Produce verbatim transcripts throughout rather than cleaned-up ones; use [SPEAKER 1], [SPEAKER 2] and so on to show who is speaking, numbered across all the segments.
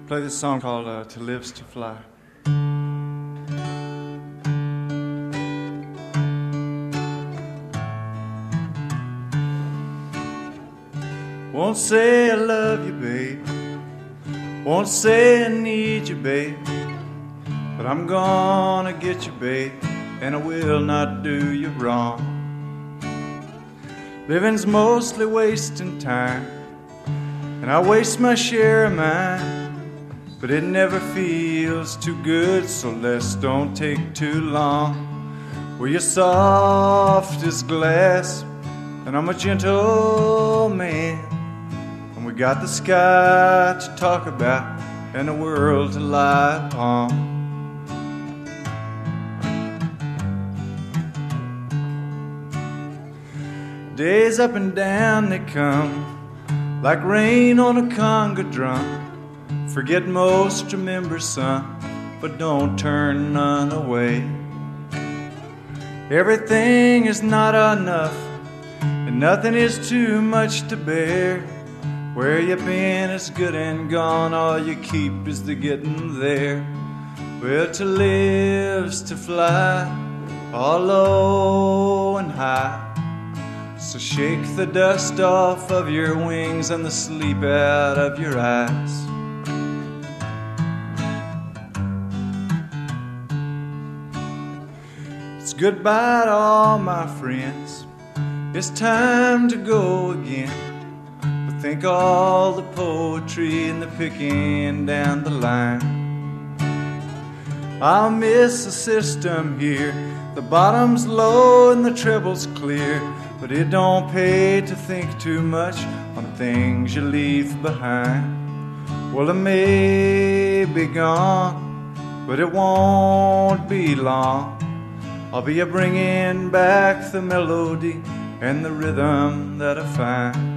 [SPEAKER 1] play this song called uh, To Live's to Fly. Won't say I love you, babe. Won't say I need you, babe. But I'm gonna get you, babe, and I will not do you wrong. Living's mostly wasting time, and I waste my share of mine. But it never feels too good, so let's don't take too long. Well, you're soft as glass, and I'm a gentle man. And we got the sky to talk about and the world to lie upon. Days up and down they come, like rain on a conga drum. Forget most, remember some, but don't turn none away. Everything is not enough, and nothing is too much to bear. Where you been is good and gone, all you keep is the getting there. Well, to live's to fly, all low and high. So shake the dust off of your wings and the sleep out of your eyes. It's goodbye to all my friends, it's time to go again. But think all the poetry and the picking down the line. I'll miss the system here, the bottom's low and the treble's clear. But it don't pay to think too much on things you leave behind. Well, it may be gone, but it won't be long. I'll be a bringing back the melody and the rhythm that I find.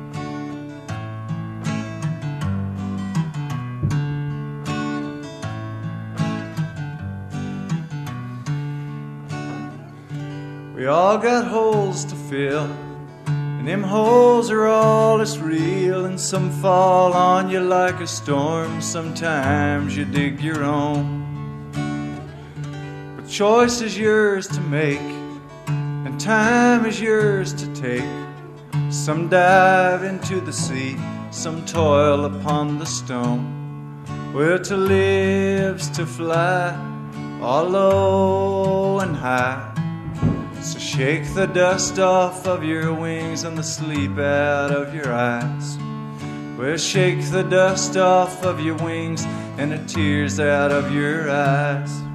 [SPEAKER 1] We all got holes to fill, and them holes are all that's real. And some fall on you like a storm, sometimes you dig your own. But choice is yours to make, and time is yours to take. Some dive into the sea, some toil upon the stone. Well, to live's to fly, all low and high. So shake the dust off of your wings and the sleep out of your eyes. Well, shake the dust off of your wings and the tears out of your eyes.